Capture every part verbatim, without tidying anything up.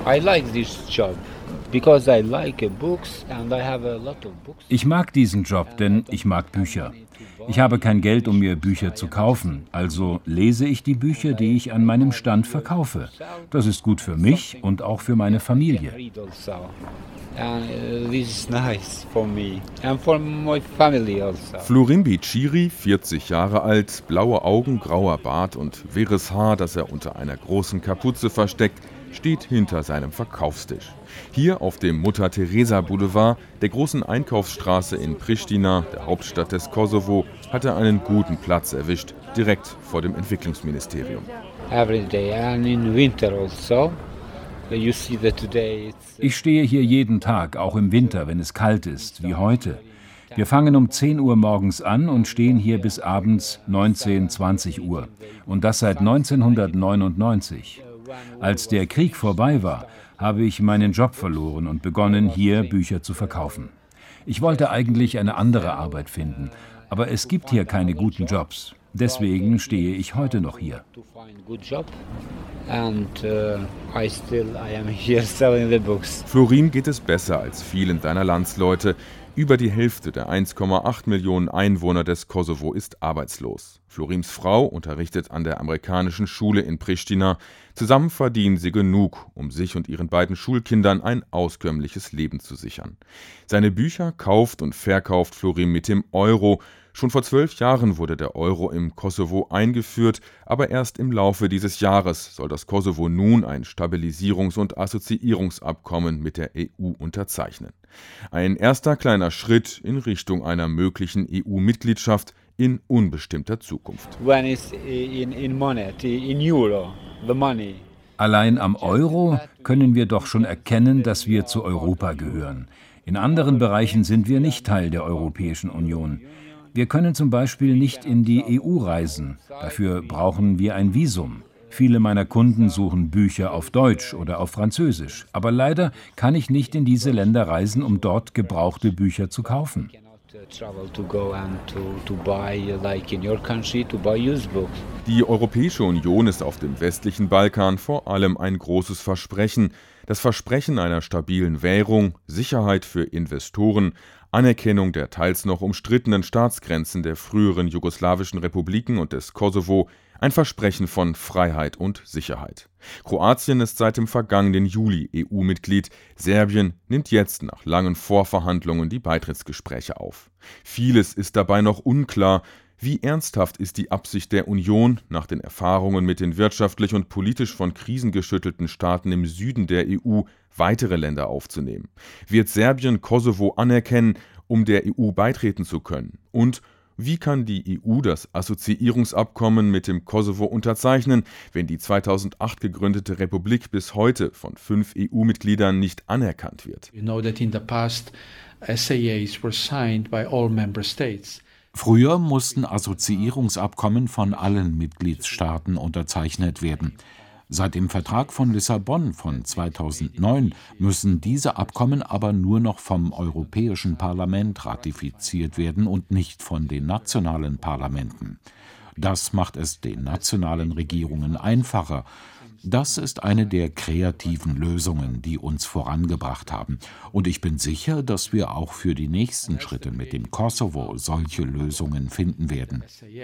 I like this job because I like books and I have a lot of books. Ich mag diesen Job, denn ich mag Bücher. Ich habe kein Geld, um mir Bücher zu kaufen, also lese ich die Bücher, die ich an meinem Stand verkaufe. Das ist gut für mich und auch für meine Familie. Florin Bichiri, vierzig Jahre alt, blaue Augen, grauer Bart und wirres Haar, das er unter einer großen Kapuze versteckt, steht hinter seinem Verkaufstisch. Hier auf dem Mutter-Teresa-Boulevard, der großen Einkaufsstraße in Pristina, der Hauptstadt des Kosovo, hat er einen guten Platz erwischt, direkt vor dem Entwicklungsministerium. Ich stehe hier jeden Tag, auch im Winter, wenn es kalt ist, wie heute. Wir fangen um zehn Uhr morgens an und stehen hier bis abends neunzehn, zwanzig Uhr. Und das seit neunzehnhundertneunundneunzig. Als der Krieg vorbei war, habe ich meinen Job verloren und begonnen, hier Bücher zu verkaufen. Ich wollte eigentlich eine andere Arbeit finden, aber es gibt hier keine guten Jobs. Deswegen stehe ich heute noch hier. Florin geht es besser als vielen seiner Landsleute. Über die Hälfte der eins Komma acht Millionen Einwohner des Kosovo ist arbeitslos. Florins Frau unterrichtet an der amerikanischen Schule in Pristina. Zusammen verdienen sie genug, um sich und ihren beiden Schulkindern ein auskömmliches Leben zu sichern. Seine Bücher kauft und verkauft Florin mit dem Euro. Schon vor zwölf Jahren wurde der Euro im Kosovo eingeführt, aber erst im Laufe dieses Jahres soll das Kosovo nun ein Stabilisierungs- und Assoziierungsabkommen mit der E U unterzeichnen. Ein erster kleiner Schritt in Richtung einer möglichen E U-Mitgliedschaft in unbestimmter Zukunft. Allein am Euro können wir doch schon erkennen, dass wir zu Europa gehören. In anderen Bereichen sind wir nicht Teil der Europäischen Union. Wir können zum Beispiel nicht in die E U reisen. Dafür brauchen wir ein Visum. Viele meiner Kunden suchen Bücher auf Deutsch oder auf Französisch. Aber leider kann ich nicht in diese Länder reisen, um dort gebrauchte Bücher zu kaufen. Die Europäische Union ist auf dem westlichen Balkan vor allem ein großes Versprechen. Das Versprechen einer stabilen Währung, Sicherheit für Investoren, Anerkennung der teils noch umstrittenen Staatsgrenzen der früheren jugoslawischen Republiken und des Kosovo, ein Versprechen von Freiheit und Sicherheit. Kroatien ist seit dem vergangenen Juli E U-Mitglied. Serbien nimmt jetzt nach langen Vorverhandlungen die Beitrittsgespräche auf. Vieles ist dabei noch unklar. Wie ernsthaft ist die Absicht der Union, nach den Erfahrungen mit den wirtschaftlich und politisch von Krisen geschüttelten Staaten im Süden der E U, weitere Länder aufzunehmen? Wird Serbien Kosovo anerkennen, um der E U beitreten zu können? Und wie kann die E U das Assoziierungsabkommen mit dem Kosovo unterzeichnen, wenn die zweitausendacht gegründete Republik bis heute von fünf E U-Mitgliedern nicht anerkannt wird? You know that in the past S A As were signed by all member states. Früher mussten Assoziierungsabkommen von allen Mitgliedstaaten unterzeichnet werden. Seit dem Vertrag von Lissabon von zweitausendneun müssen diese Abkommen aber nur noch vom Europäischen Parlament ratifiziert werden und nicht von den nationalen Parlamenten. Das macht es den nationalen Regierungen einfacher. Das ist eine der kreativen Lösungen, die uns vorangebracht haben. Und ich bin sicher, dass wir auch für die nächsten Schritte mit dem Kosovo solche Lösungen finden werden.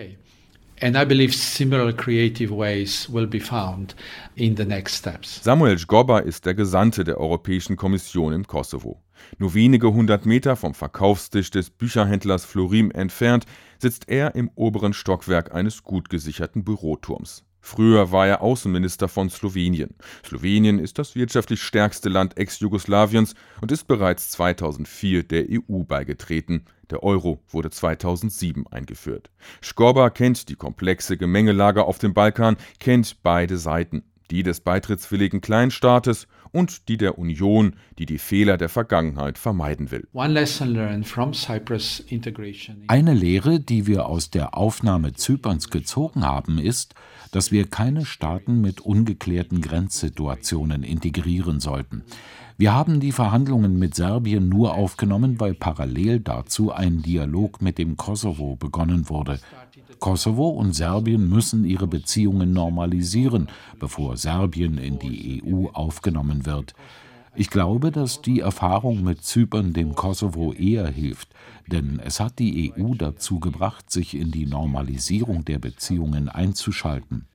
And I believe similar creative ways will be found in the next steps. Samuel Zgoba ist der Gesandte der Europäischen Kommission im Kosovo. Nur wenige hundert Meter vom Verkaufstisch des Bücherhändlers Florin entfernt sitzt er im oberen Stockwerk eines gut gesicherten Büroturms. Früher war er Außenminister von Slowenien. Slowenien ist das wirtschaftlich stärkste Land Ex-Jugoslawiens und ist bereits zweitausendvier der E U beigetreten. Der Euro wurde zweitausendsieben eingeführt. Zgoba kennt die komplexe Gemengelage auf dem Balkan, kennt beide Seiten. Die des beitrittswilligen Kleinstaates und die der Union, die die Fehler der Vergangenheit vermeiden will. Eine Lehre, die wir aus der Aufnahme Zyperns gezogen haben, ist, dass wir keine Staaten mit ungeklärten Grenzsituationen integrieren sollten. Wir haben die Verhandlungen mit Serbien nur aufgenommen, weil parallel dazu ein Dialog mit dem Kosovo begonnen wurde. Kosovo und Serbien müssen ihre Beziehungen normalisieren, bevor Serbien in die E U aufgenommen wird. Ich glaube, dass die Erfahrung mit Zypern dem Kosovo eher hilft, denn es hat die E U dazu gebracht, sich in die Normalisierung der Beziehungen einzuschalten.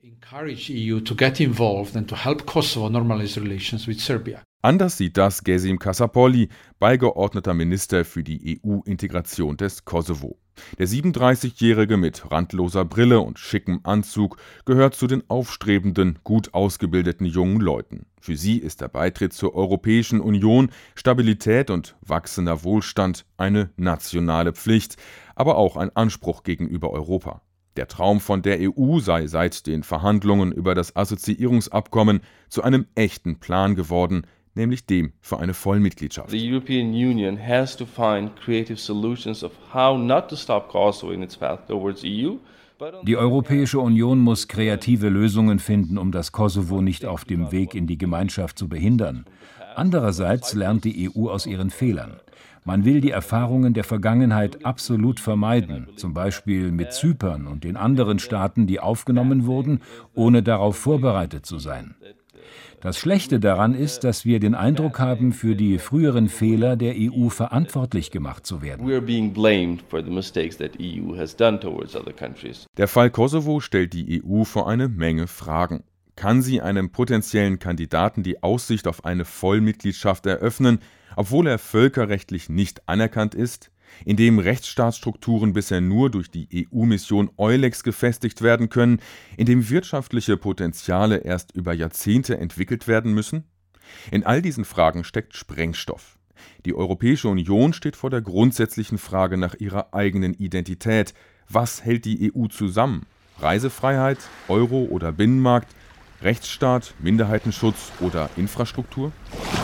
Anders sieht das Gesim Kasapolli, beigeordneter Minister für die E U-Integration des Kosovo. Der siebenunddreißigjährige mit randloser Brille und schickem Anzug gehört zu den aufstrebenden, gut ausgebildeten jungen Leuten. Für sie ist der Beitritt zur Europäischen Union, Stabilität und wachsender Wohlstand eine nationale Pflicht, aber auch ein Anspruch gegenüber Europa. Der Traum von der E U sei seit den Verhandlungen über das Assoziierungsabkommen zu einem echten Plan geworden, nämlich dem für eine Vollmitgliedschaft. The European Union has to find creative solutions of how not to stop Kosovo in its path towards E U. Die Europäische Union muss kreative Lösungen finden, um das Kosovo nicht auf dem Weg in die Gemeinschaft zu behindern. Andererseits lernt die E U aus ihren Fehlern. Man will die Erfahrungen der Vergangenheit absolut vermeiden, zum Beispiel mit Zypern und den anderen Staaten, die aufgenommen wurden, ohne darauf vorbereitet zu sein. Das Schlechte daran ist, dass wir den Eindruck haben, für die früheren Fehler der E U verantwortlich gemacht zu werden. Der Fall Kosovo stellt die E U vor eine Menge Fragen. Kann sie einem potenziellen Kandidaten die Aussicht auf eine Vollmitgliedschaft eröffnen, obwohl er völkerrechtlich nicht anerkannt ist? In dem Rechtsstaatsstrukturen bisher nur durch die E U-Mission EULEX gefestigt werden können, in dem wirtschaftliche Potenziale erst über Jahrzehnte entwickelt werden müssen? In all diesen Fragen steckt Sprengstoff. Die Europäische Union steht vor der grundsätzlichen Frage nach ihrer eigenen Identität. Was hält die E U zusammen? Reisefreiheit, Euro oder Binnenmarkt, Rechtsstaat, Minderheitenschutz oder Infrastruktur?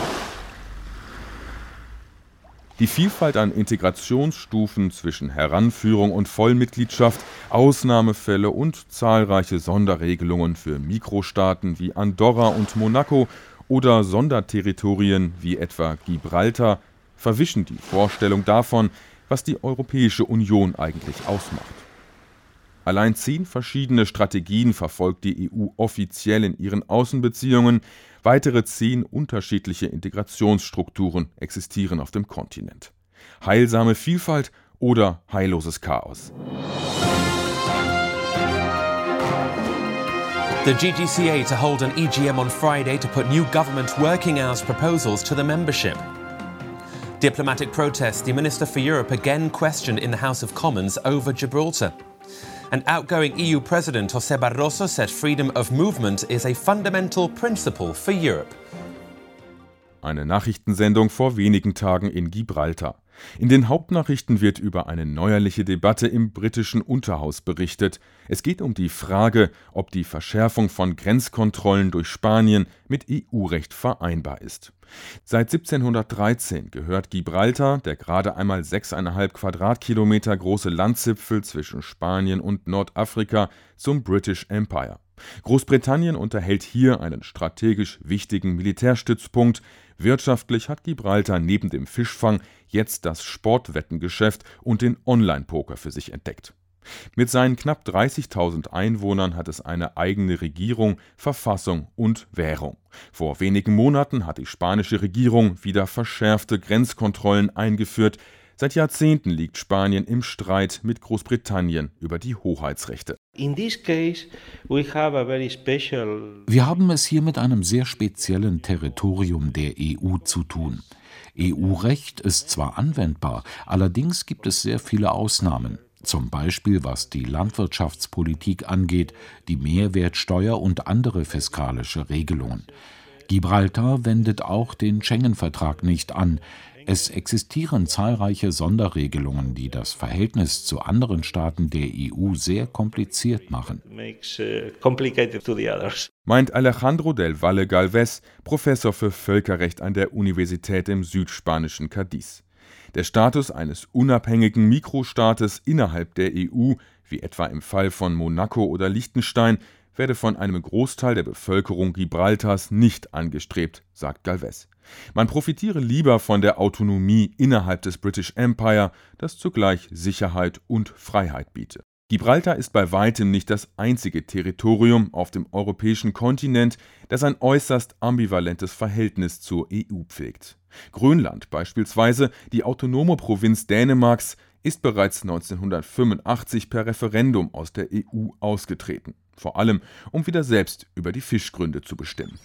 Die Vielfalt an Integrationsstufen zwischen Heranführung und Vollmitgliedschaft, Ausnahmefälle und zahlreiche Sonderregelungen für Mikrostaaten wie Andorra und Monaco oder Sonderterritorien wie etwa Gibraltar verwischen die Vorstellung davon, was die Europäische Union eigentlich ausmacht. Allein zehn verschiedene Strategien verfolgt die E U offiziell in ihren Außenbeziehungen. Weitere zehn unterschiedliche Integrationsstrukturen existieren auf dem Kontinent. Heilsame Vielfalt oder heilloses Chaos? The G G C A to hold an E G M on Friday to put new government working hours proposals to the membership. Diplomatic protests, the Minister for Europe again questioned in the House of Commons over Gibraltar. And outgoing E U President José Barroso said freedom of movement is a fundamental principle for Europe. Eine Nachrichtensendung vor wenigen Tagen in Gibraltar. In den Hauptnachrichten wird über eine neuerliche Debatte im britischen Unterhaus berichtet. Es geht um die Frage, ob die Verschärfung von Grenzkontrollen durch Spanien mit E U-Recht vereinbar ist. Seit siebzehnhundertdreizehn gehört Gibraltar, der gerade einmal sechseinhalb Quadratkilometer große Landzipfel zwischen Spanien und Nordafrika, zum British Empire. Großbritannien unterhält hier einen strategisch wichtigen Militärstützpunkt. Wirtschaftlich hat Gibraltar neben dem Fischfang jetzt das Sportwettengeschäft und den Online-Poker für sich entdeckt. Mit seinen knapp dreißigtausend Einwohnern hat es eine eigene Regierung, Verfassung und Währung. Vor wenigen Monaten hat die spanische Regierung wieder verschärfte Grenzkontrollen eingeführt. Seit Jahrzehnten liegt Spanien im Streit mit Großbritannien über die Hoheitsrechte. Wir haben es hier mit einem sehr speziellen Territorium der E U zu tun. E U-Recht ist zwar anwendbar, allerdings gibt es sehr viele Ausnahmen. Zum Beispiel was die Landwirtschaftspolitik angeht, die Mehrwertsteuer und andere fiskalische Regelungen. Gibraltar wendet auch den Schengen-Vertrag nicht an. Es existieren zahlreiche Sonderregelungen, die das Verhältnis zu anderen Staaten der E U sehr kompliziert machen. Meint Alejandro del Valle Galvez, Professor für Völkerrecht an der Universität im südspanischen Cádiz. Der Status eines unabhängigen Mikrostaates innerhalb der E U, wie etwa im Fall von Monaco oder Liechtenstein, werde von einem Großteil der Bevölkerung Gibraltars nicht angestrebt, sagt Galvez. Man profitiere lieber von der Autonomie innerhalb des British Empire, das zugleich Sicherheit und Freiheit biete. Gibraltar ist bei weitem nicht das einzige Territorium auf dem europäischen Kontinent, das ein äußerst ambivalentes Verhältnis zur E U pflegt. Grönland beispielsweise, die autonome Provinz Dänemarks, ist bereits neunzehnhundertfünfundachtzig per Referendum aus der E U ausgetreten, vor allem um wieder selbst über die Fischgründe zu bestimmen.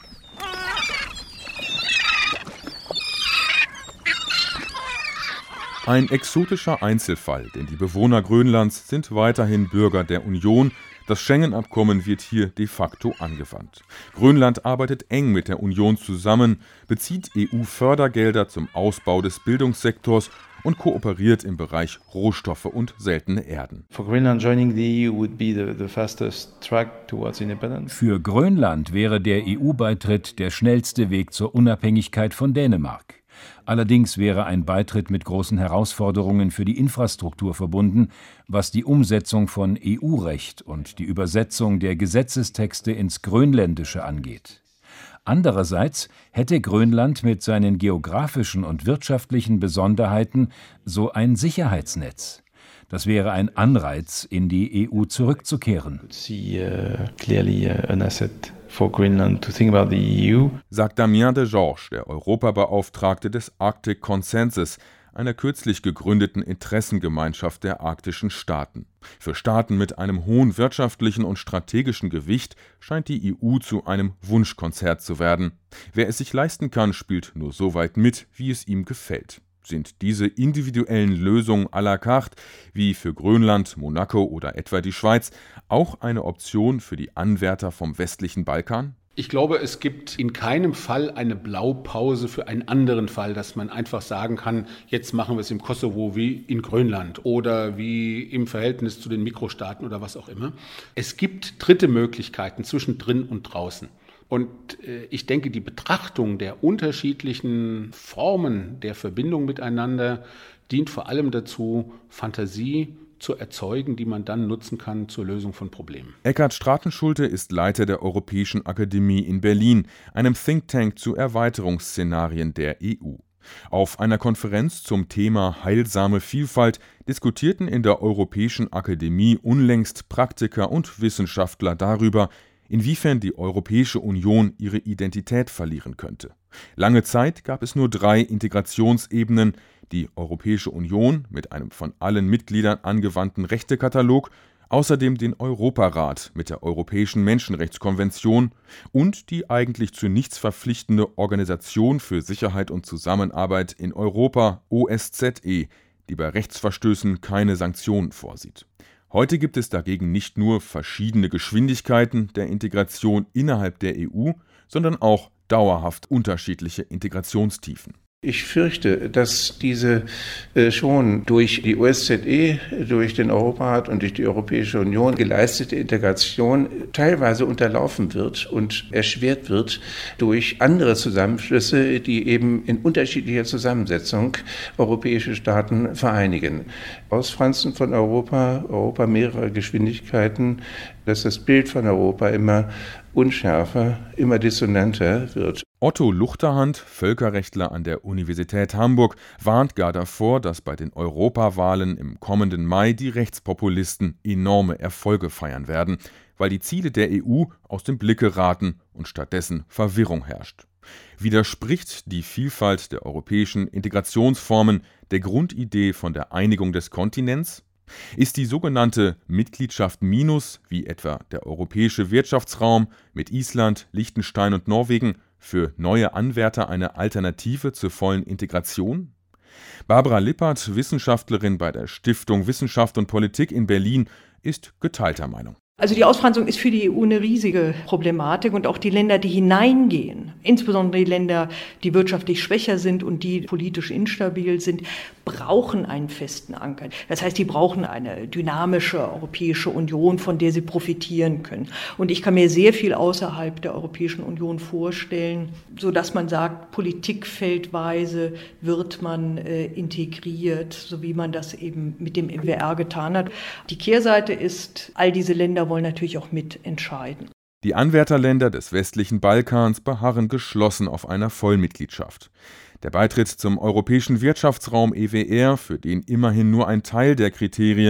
Ein exotischer Einzelfall, denn die Bewohner Grönlands sind weiterhin Bürger der Union. Das Schengen-Abkommen wird hier de facto angewandt. Grönland arbeitet eng mit der Union zusammen, bezieht E U-Fördergelder zum Ausbau des Bildungssektors und kooperiert im Bereich Rohstoffe und seltene Erden. For Greenland, joining the E U would be the, the fastest track towards independence. Für Grönland wäre der E U-Beitritt der schnellste Weg zur Unabhängigkeit von Dänemark. Allerdings wäre ein Beitritt mit großen Herausforderungen für die Infrastruktur verbunden, was die Umsetzung von E U-Recht und die Übersetzung der Gesetzestexte ins Grönländische angeht. Andererseits hätte Grönland mit seinen geografischen und wirtschaftlichen Besonderheiten so ein Sicherheitsnetz. Das wäre ein Anreiz, in die E U zurückzukehren. See, uh, clearly, uh, an asset for Greenland to think about the E U. Sagt Damien de Georges, der Europabeauftragte des Arctic Consensus, einer kürzlich gegründeten Interessengemeinschaft der arktischen Staaten. Für Staaten mit einem hohen wirtschaftlichen und strategischen Gewicht scheint die E U zu einem Wunschkonzert zu werden. Wer es sich leisten kann, spielt nur so weit mit, wie es ihm gefällt. Sind diese individuellen Lösungen à la carte, wie für Grönland, Monaco oder etwa die Schweiz, auch eine Option für die Anwärter vom westlichen Balkan? Ich glaube, es gibt in keinem Fall eine Blaupause für einen anderen Fall, dass man einfach sagen kann, jetzt machen wir es im Kosovo wie in Grönland oder wie im Verhältnis zu den Mikrostaaten oder was auch immer. Es gibt dritte Möglichkeiten zwischen drin und draußen. Und ich denke, die Betrachtung der unterschiedlichen Formen der Verbindung miteinander dient vor allem dazu, Fantasie zu erzeugen, die man dann nutzen kann zur Lösung von Problemen. Eckhard Stratenschulte ist Leiter der Europäischen Akademie in Berlin, einem Think Tank zu Erweiterungsszenarien der E U. Auf einer Konferenz zum Thema heilsame Vielfalt diskutierten in der Europäischen Akademie unlängst Praktiker und Wissenschaftler darüber, inwiefern die Europäische Union ihre Identität verlieren könnte. Lange Zeit gab es nur drei Integrationsebenen: die Europäische Union mit einem von allen Mitgliedern angewandten Rechtekatalog, außerdem den Europarat mit der Europäischen Menschenrechtskonvention und die eigentlich zu nichts verpflichtende Organisation für Sicherheit und Zusammenarbeit in Europa, O S Z E, die bei Rechtsverstößen keine Sanktionen vorsieht. Heute gibt es dagegen nicht nur verschiedene Geschwindigkeiten der Integration innerhalb der E U, sondern auch dauerhaft unterschiedliche Integrationstiefen. Ich fürchte, dass diese äh, schon durch die O S Z E, durch den Europarat und durch die Europäische Union geleistete Integration teilweise unterlaufen wird und erschwert wird durch andere Zusammenschlüsse, die eben in unterschiedlicher Zusammensetzung europäische Staaten vereinigen. Ausfranzen von Europa, Europa mehrerer Geschwindigkeiten, dass das Bild von Europa immer unschärfer, immer dissonanter wird. Otto Luchterhand, Völkerrechtler an der Universität Hamburg, warnt gar davor, dass bei den Europawahlen im kommenden Mai die Rechtspopulisten enorme Erfolge feiern werden, weil die Ziele der E U aus dem Blick geraten und stattdessen Verwirrung herrscht. Widerspricht die Vielfalt der europäischen Integrationsformen der Grundidee von der Einigung des Kontinents? Ist die sogenannte Mitgliedschaft Minus, wie etwa der Europäische Wirtschaftsraum mit Island, Liechtenstein und Norwegen, für neue Anwärter eine Alternative zur vollen Integration? Barbara Lippert, Wissenschaftlerin bei der Stiftung Wissenschaft und Politik in Berlin, ist geteilter Meinung. Also die Ausfranzung ist für die E U eine riesige Problematik und auch die Länder, die hineingehen, insbesondere die Länder, die wirtschaftlich schwächer sind und die politisch instabil sind, brauchen einen festen Anker. Das heißt, die brauchen eine dynamische Europäische Union, von der sie profitieren können. Und ich kann mir sehr viel außerhalb der Europäischen Union vorstellen, sodass man sagt, politikfeldweise wird man äh, integriert, so wie man das eben mit dem M W R getan hat. Die Kehrseite ist, all diese Länder wollen natürlich auch mitentscheiden. Die Anwärterländer des westlichen Balkans beharren geschlossen auf einer Vollmitgliedschaft. Der Beitritt zum Europäischen Wirtschaftsraum E W R, für den immerhin nur ein Teil der Kriterien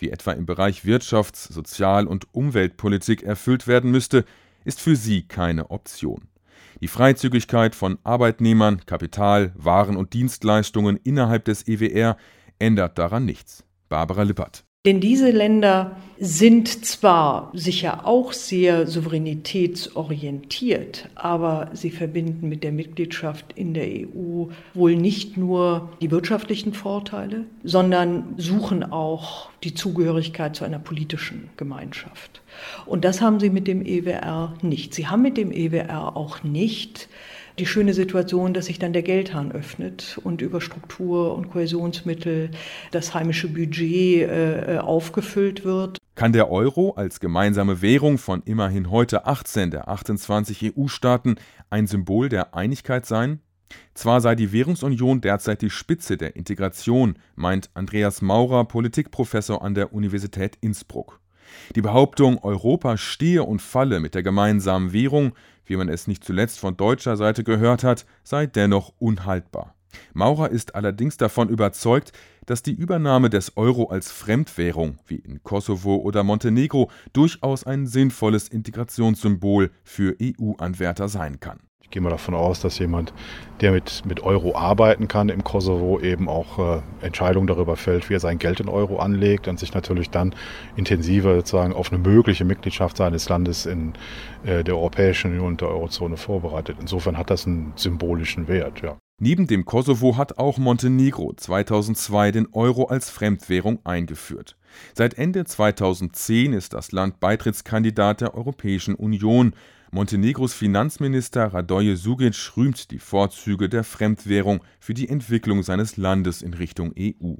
wie etwa im Bereich Wirtschafts-, Sozial- und Umweltpolitik erfüllt werden müsste, ist für sie keine Option. Die Freizügigkeit von Arbeitnehmern, Kapital, Waren und Dienstleistungen innerhalb des E W R ändert daran nichts. Barbara Lippert. Denn diese Länder sind zwar sicher auch sehr souveränitätsorientiert, aber sie verbinden mit der Mitgliedschaft in der E U wohl nicht nur die wirtschaftlichen Vorteile, sondern suchen auch die Zugehörigkeit zu einer politischen Gemeinschaft. Und das haben sie mit dem E W R nicht. Sie haben mit dem E W R auch nicht die schöne Situation, dass sich dann der Geldhahn öffnet und über Struktur- und Kohäsionsmittel das heimische Budget äh, aufgefüllt wird. Kann der Euro als gemeinsame Währung von immerhin heute achtzehn der achtundzwanzig E U-Staaten ein Symbol der Einigkeit sein? Zwar sei die Währungsunion derzeit die Spitze der Integration, meint Andreas Maurer, Politikprofessor an der Universität Innsbruck. Die Behauptung, Europa stehe und falle mit der gemeinsamen Währung, wie man es nicht zuletzt von deutscher Seite gehört hat, sei dennoch unhaltbar. Maurer ist allerdings davon überzeugt, dass die Übernahme des Euro als Fremdwährung, wie in Kosovo oder Montenegro, durchaus ein sinnvolles Integrationssymbol für E U-Anwärter sein kann. Ich gehe mal davon aus, dass jemand, der mit, mit Euro arbeiten kann im Kosovo, eben auch äh, Entscheidungen darüber fällt, wie er sein Geld in Euro anlegt und sich natürlich dann intensiver sozusagen auf eine mögliche Mitgliedschaft seines Landes in äh, der Europäischen Union und der Eurozone vorbereitet. Insofern hat das einen symbolischen Wert, ja. Neben dem Kosovo hat auch Montenegro zweitausendzwei den Euro als Fremdwährung eingeführt. Seit Ende zweitausendzehn ist das Land Beitrittskandidat der Europäischen Union. Montenegros Finanzminister Radoje Sugic rühmt die Vorzüge der Fremdwährung für die Entwicklung seines Landes in Richtung E U.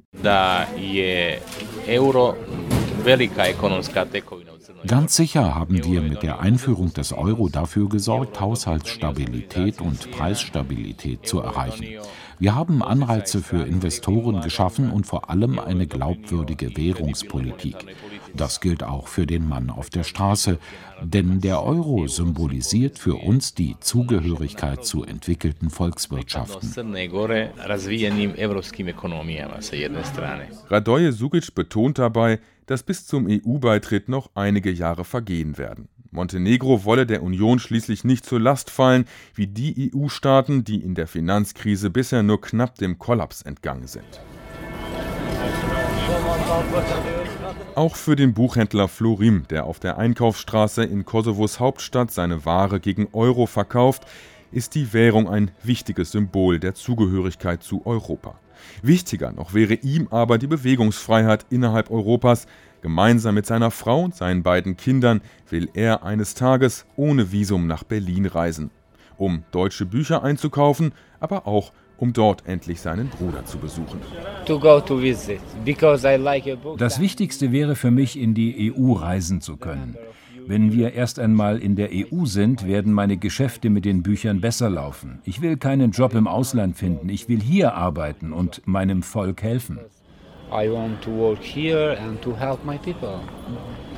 Ganz sicher haben wir mit der Einführung des Euro dafür gesorgt, Haushaltsstabilität und Preisstabilität zu erreichen. Wir haben Anreize für Investoren geschaffen und vor allem eine glaubwürdige Währungspolitik. Das gilt auch für den Mann auf der Straße, denn der Euro symbolisiert für uns die Zugehörigkeit zu entwickelten Volkswirtschaften. Radoje Sugic betont dabei, dass bis zum E U-Beitritt noch einige Jahre vergehen werden. Montenegro wolle der Union schließlich nicht zur Last fallen, wie die E U-Staaten, die in der Finanzkrise bisher nur knapp dem Kollaps entgangen sind. Auch für den Buchhändler Florim, der auf der Einkaufsstraße in Kosovos Hauptstadt seine Ware gegen Euro verkauft, ist die Währung ein wichtiges Symbol der Zugehörigkeit zu Europa. Wichtiger noch wäre ihm aber die Bewegungsfreiheit innerhalb Europas. Gemeinsam mit seiner Frau und seinen beiden Kindern will er eines Tages ohne Visum nach Berlin reisen, um deutsche Bücher einzukaufen, aber auch um dort endlich seinen Bruder zu besuchen. Das Wichtigste wäre für mich, in die E U reisen zu können. Wenn wir erst einmal in der E U sind, werden meine Geschäfte mit den Büchern besser laufen. Ich will keinen Job im Ausland finden, ich will hier arbeiten und meinem Volk helfen. I want to work here and to help my people.